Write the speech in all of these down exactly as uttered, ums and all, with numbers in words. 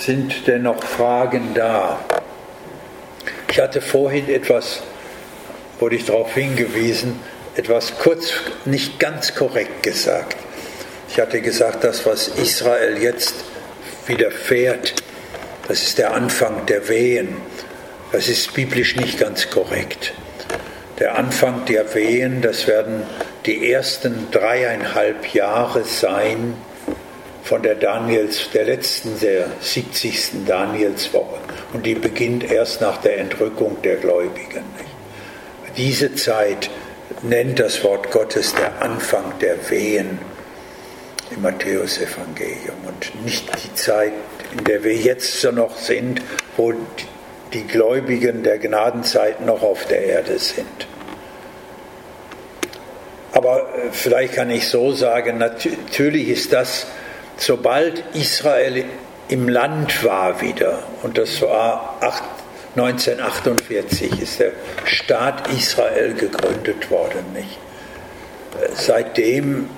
Sind denn noch Fragen da? Ich hatte vorhin etwas, wurde ich darauf hingewiesen, etwas kurz, nicht ganz korrekt gesagt. Ich hatte gesagt, das, was Israel jetzt widerfährt, das ist der Anfang der Wehen. Das ist biblisch nicht ganz korrekt. Der Anfang der Wehen, das werden die ersten dreieinhalb Jahre sein von der Daniels, der letzten, der siebzigsten Danielswoche. Und die beginnt erst nach der Entrückung der Gläubigen. Diese Zeit nennt das Wort Gottes der Anfang der Wehen im Matthäusevangelium und nicht die Zeit, in der wir jetzt so noch sind, wo die Gläubigen der Gnadenzeit noch auf der Erde sind. Aber vielleicht kann ich so sagen, natürlich ist das, sobald Israel im Land war wieder, und das war neunzehnhundertachtundvierzig, ist der Staat Israel gegründet worden. Nicht? Seitdem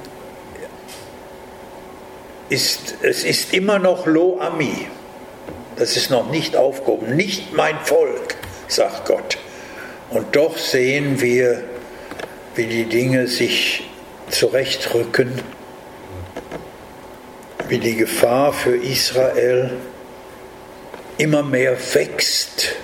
ist es ist immer noch Lo Ami, das ist noch nicht aufgehoben, nicht mein Volk, sagt Gott. Und doch sehen wir, wie die Dinge sich zurechtrücken, wie die Gefahr für Israel immer mehr wächst.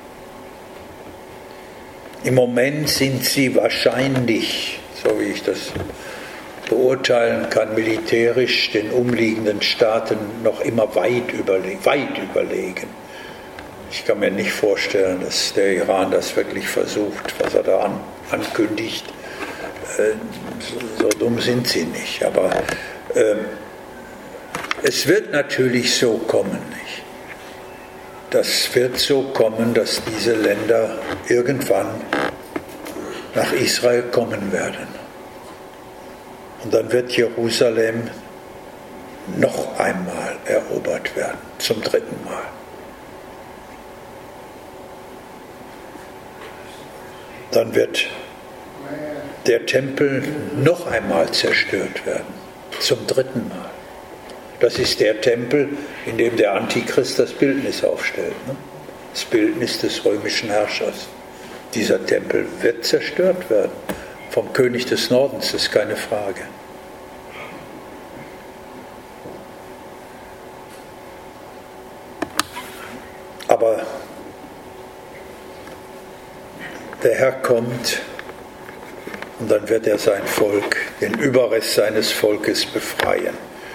Im Moment sind sie wahrscheinlich, so wie ich das beurteilen kann, militärisch den umliegenden Staaten noch immer weit überlegen. Weit überlegen. Ich kann mir nicht vorstellen, dass der Iran das wirklich versucht, was er da an, ankündigt. Äh, so, so dumm sind sie nicht. Aber äh, es wird natürlich so kommen, nicht? Das wird so kommen, dass diese Länder irgendwann nach Israel kommen werden. Und dann wird Jerusalem noch einmal erobert werden, zum dritten Mal. Dann wird der Tempel noch einmal zerstört werden, zum dritten Mal. Das ist der Tempel, in dem der Antichrist das Bildnis aufstellt. Ne? Das Bildnis des römischen Herrschers. Dieser Tempel wird zerstört werden. Vom König des Nordens, das ist keine Frage. Aber der Herr kommt und dann wird er sein Volk, den Überrest seines Volkes befreien.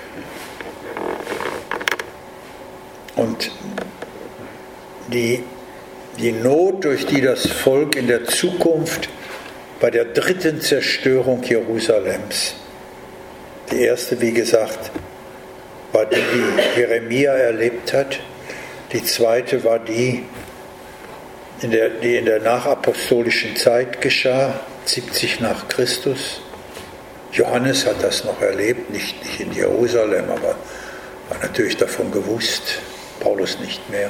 Und die, die Not, durch die das Volk in der Zukunft bei der dritten Zerstörung Jerusalems, die erste, wie gesagt, war die, die Jeremia erlebt hat, die zweite war die, in der, die in der nachapostolischen Zeit geschah, siebzig nach Christus. Johannes hat das noch erlebt, nicht, nicht in Jerusalem, aber war natürlich davon gewusst, Paulus nicht mehr.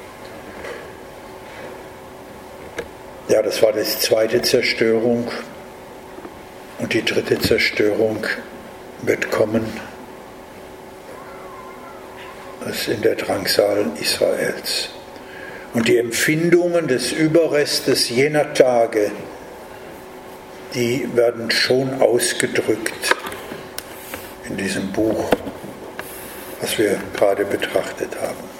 Ja, das war die zweite Zerstörung und die dritte Zerstörung wird kommen, das ist in der Drangsal Israels. Und die Empfindungen des Überrestes jener Tage, die werden schon ausgedrückt in diesem Buch, was wir gerade betrachtet haben.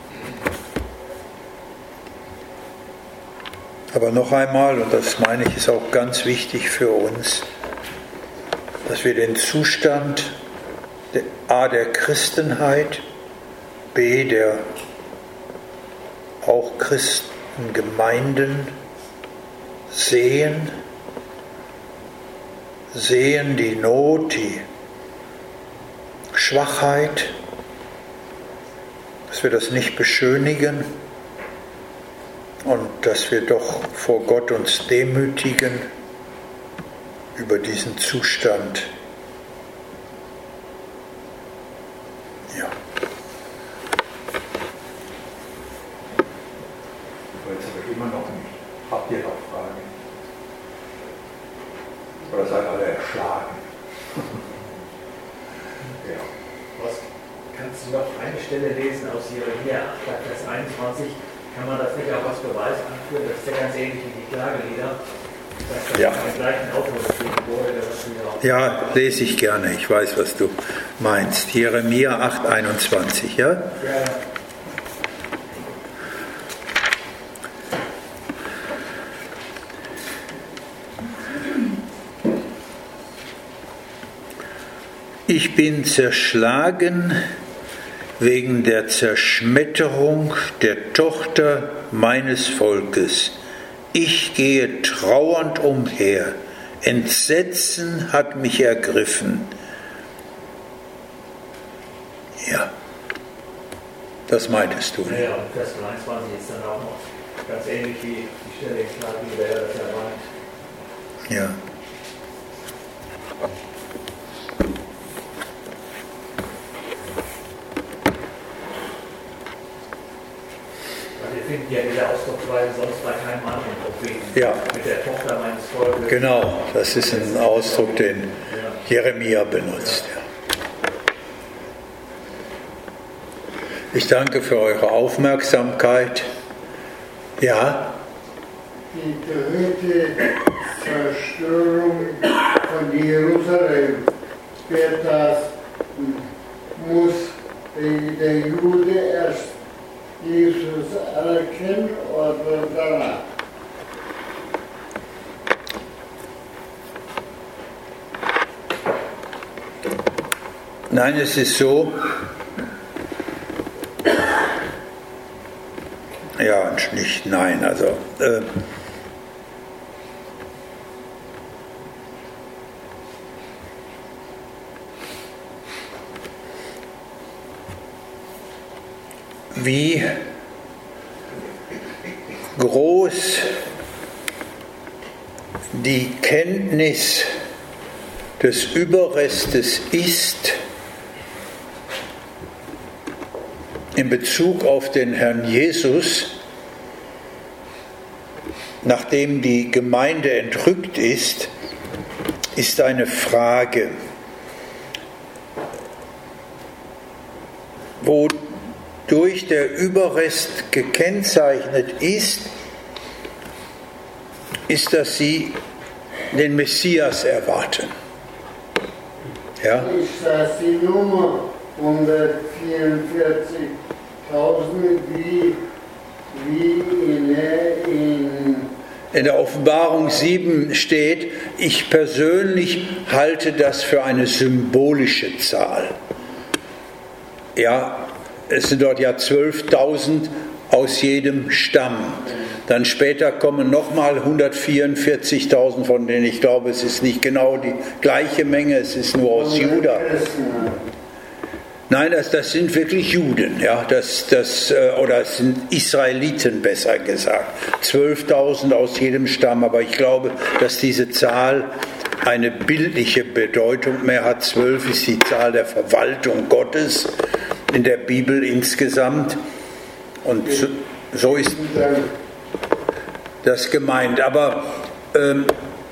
Aber noch einmal, und das meine ich, ist auch ganz wichtig für uns, dass wir den Zustand der, A der Christenheit, B der auch Christengemeinden sehen, sehen die Not, die Schwachheit, dass wir das nicht beschönigen und dass wir doch vor Gott uns demütigen über diesen Zustand. Ja. Jetzt aber immer noch nicht. Habt ihr noch Fragen? Oder seid alle erschlagen? Ja. Was kannst du noch eine Stelle lesen aus Jeremia acht, Vers einundzwanzig. Kann man das nicht auch als Beweis anführen? Das ist ja ganz ähnlich wie die Klagelieder, dass das ja. von dem gleichen Autor geschrieben wurde. Der das ja, lese ich gerne. Ich weiß, was du meinst. Jeremia acht, einundzwanzig, ja? Ja. Ich bin zerschlagen wegen der Zerschmetterung der Tochter meines Volkes. Ich gehe trauernd umher. Entsetzen hat mich ergriffen. Ja, das meintest du. Ja, ja, und Vers dreiundzwanzig ist dann auch noch ganz ähnlich wie die Stelle in Klagelieder, wer das ja meint. Ja. Wir finden ja diese Ausdrucksweise sonst bei keinem anderen Propheten. Ja. Mit der Tochter meines Volkes. Genau, das ist ein Ausdruck, den Jeremia benutzt. Ja. Ich danke für eure Aufmerksamkeit. Ja? Die dritte Zerstörung von Jerusalem, wird das muss der Jude erst Jesus erkennen oder danach? Nein, es ist so, ja, nicht nein, also äh, wie groß die Kenntnis des Überrestes ist in Bezug auf den Herrn Jesus, nachdem die Gemeinde entrückt ist, ist eine Frage, wodurch der Überrest gekennzeichnet ist, ist, dass sie den Messias erwarten. Ja? Ist das die Nummer hundertvierundvierzigtausend wie, wie in, in In der Offenbarung sieben steht, ich persönlich halte das für eine symbolische Zahl. Ja, es sind dort ja zwölftausend aus jedem Stamm. Dann später kommen nochmal hundertvierundvierzigtausend, von denen ich glaube, es ist nicht genau die gleiche Menge, es ist nur aus Juda. Nein, das, das sind wirklich Juden, ja, das, das, oder es sind Israeliten, besser gesagt. zwölftausend aus jedem Stamm, aber ich glaube, dass diese Zahl eine bildliche Bedeutung mehr hat. zwölf ist die Zahl der Verwaltung Gottes in der Bibel insgesamt. Und so, so ist das gemeint. Aber ähm,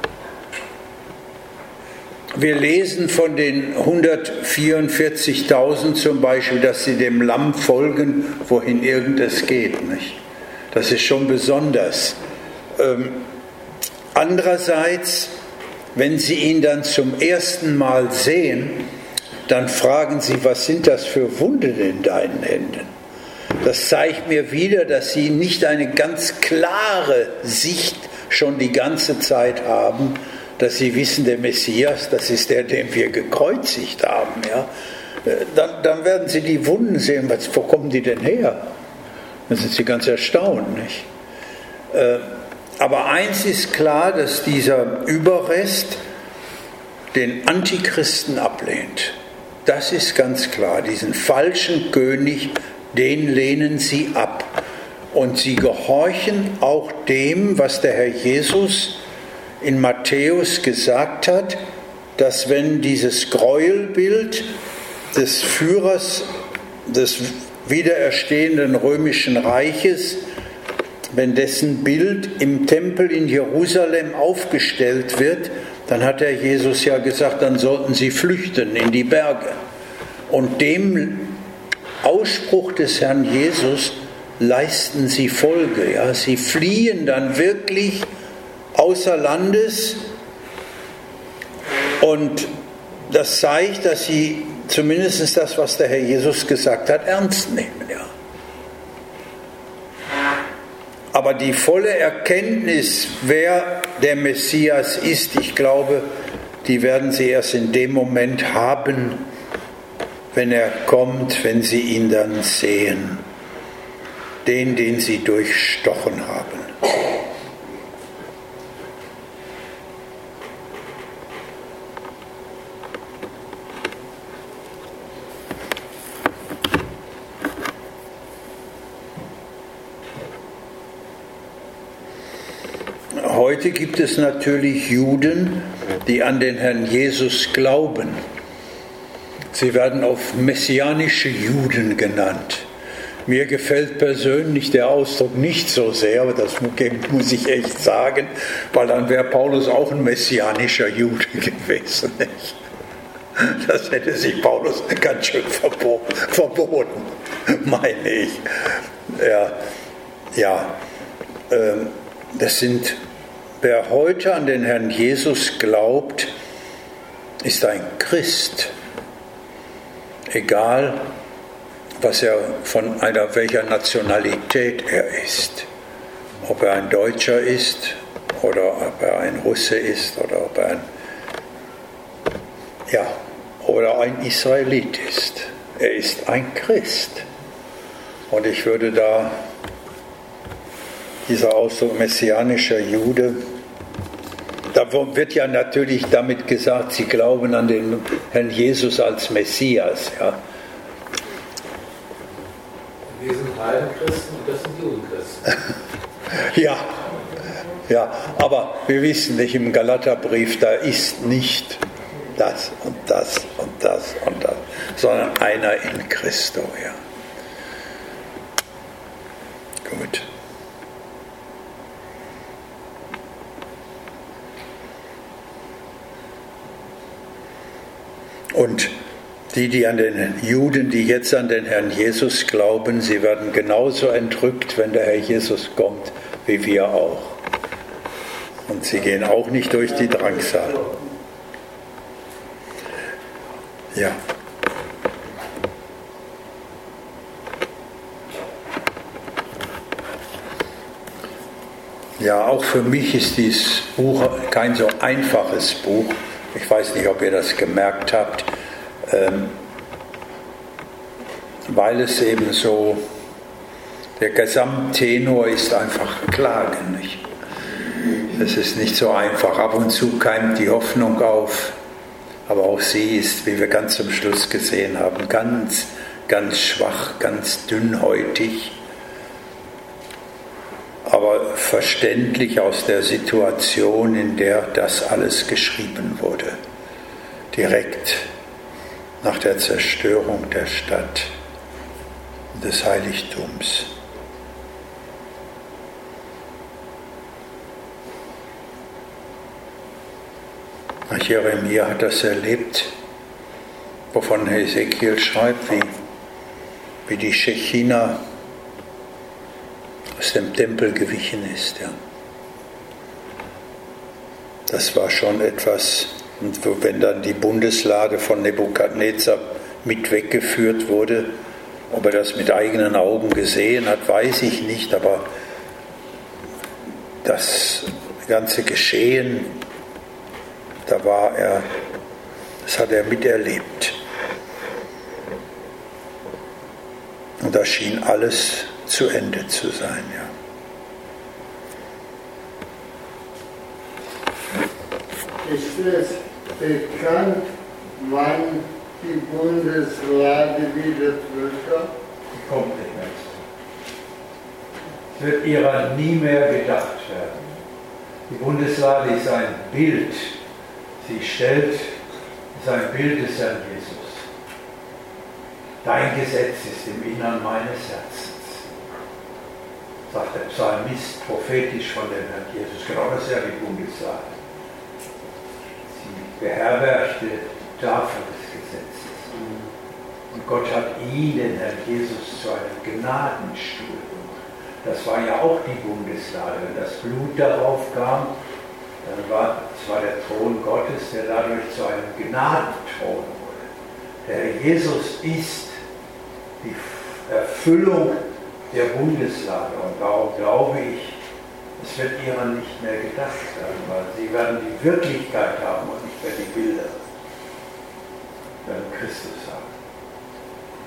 wir lesen von den hundertvierundvierzigtausend zum Beispiel, dass sie dem Lamm folgen, wohin irgend es geht. Nicht? Das ist schon besonders. Ähm, andererseits, wenn sie ihn dann zum ersten Mal sehen, dann fragen sie, was sind das für Wunden in deinen Händen? Das zeigt mir wieder, dass sie nicht eine ganz klare Sicht schon die ganze Zeit haben, dass sie wissen, der Messias, das ist der, den wir gekreuzigt haben. Ja? Dann, dann werden sie die Wunden sehen, was, wo kommen die denn her? Dann sind sie ganz erstaunt. Nicht? Aber eins ist klar, dass dieser Überrest den Antichristen ablehnt. Das ist ganz klar. Diesen falschen König, den lehnen sie ab. Und sie gehorchen auch dem, was der Herr Jesus in Matthäus gesagt hat, dass wenn dieses Gräuelbild des Führers des wiedererstehenden römischen Reiches, wenn dessen Bild im Tempel in Jerusalem aufgestellt wird, dann hat der Jesus ja gesagt, dann sollten sie flüchten in die Berge. Und dem Ausspruch des Herrn Jesus leisten sie Folge. Ja? Sie fliehen dann wirklich außer Landes, und das zeigt, dass sie zumindest das, was der Herr Jesus gesagt hat, ernst nehmen. Ja. Aber die volle Erkenntnis, wer der Messias ist, ich glaube, die werden sie erst in dem Moment haben, wenn er kommt, wenn sie ihn dann sehen. Den, den sie durchstochen haben. Heute gibt es natürlich Juden, die an den Herrn Jesus glauben. Sie werden oft messianische Juden genannt. Mir gefällt persönlich der Ausdruck nicht so sehr, aber das muss ich echt sagen, weil dann wäre Paulus auch ein messianischer Jude gewesen. Nicht? Das hätte sich Paulus ganz schön verboten, meine ich. Ja, ja ähm, das sind... Wer heute an den Herrn Jesus glaubt, ist ein Christ. Egal, was er von einer welcher Nationalität er ist. Ob er ein Deutscher ist oder ob er ein Russe ist oder ob er ein, ja, oder ein Israelit ist. Er ist ein Christ. Und ich würde da dieser Ausdruck messianischer Jude, da wird ja natürlich damit gesagt, sie glauben an den Herrn Jesus als Messias. Ja. Wir sind Heidenchristen und das sind Judenchristen. ja, ja, aber wir wissen nicht, im Galaterbrief, da ist nicht das und das und das und das, sondern einer in Christo. Ja. Gut. Und die, die an den Juden, die jetzt an den Herrn Jesus glauben, sie werden genauso entrückt, wenn der Herr Jesus kommt, wie wir auch. Und sie gehen auch nicht durch die Drangsal. Ja. Ja, auch für mich ist dieses Buch kein so einfaches Buch. Ich weiß nicht, ob ihr das gemerkt habt, ähm, weil es eben so, der Gesamttenor ist einfach Klagen. Nicht? Es ist nicht so einfach. Ab und zu keimt die Hoffnung auf, aber auch sie ist, wie wir ganz zum Schluss gesehen haben, ganz, ganz schwach, ganz dünnhäutig, aber verständlich aus der Situation, in der das alles geschrieben wurde, direkt nach der Zerstörung der Stadt, des Heiligtums. Jeremia hat das erlebt, wovon Hesekiel schreibt, wie, wie die Schechina aus dem Tempel gewichen ist. Ja. Das war schon etwas, und wenn dann die Bundeslade von Nebukadnezar mit weggeführt wurde, ob er das mit eigenen Augen gesehen hat, weiß ich nicht, aber das ganze Geschehen, da war er, das hat er miterlebt. Und da schien alles zu Ende zu sein, ja. Ist es bekannt, wann die Bundeslade wieder zurückkommt? Die kommt nicht mehr. Es wird ihrer nie mehr gedacht werden. Die Bundeslade ist ein Bild. Sie stellt, ist ein Bild des Herrn Jesus. Dein Gesetz ist im Innern meines Herzens, sagt der Psalmist prophetisch von dem Herrn Jesus. Genau das ist ja die Bundeslade. Sie beherbergte die Tafel des Gesetzes. Und Gott hat ihn, den Herrn Jesus, zu einem Gnadenstuhl gemacht. Das war ja auch die Bundeslade. Wenn das Blut darauf kam, dann war es war der Thron Gottes, der dadurch zu einem Gnadenthron wurde. Der Herr Jesus ist die Erfüllung der Bundeslade. Und darum glaube ich, es wird ihrer nicht mehr gedacht werden, weil sie werden die Wirklichkeit haben und nicht mehr die Bilder. Werden Christus haben.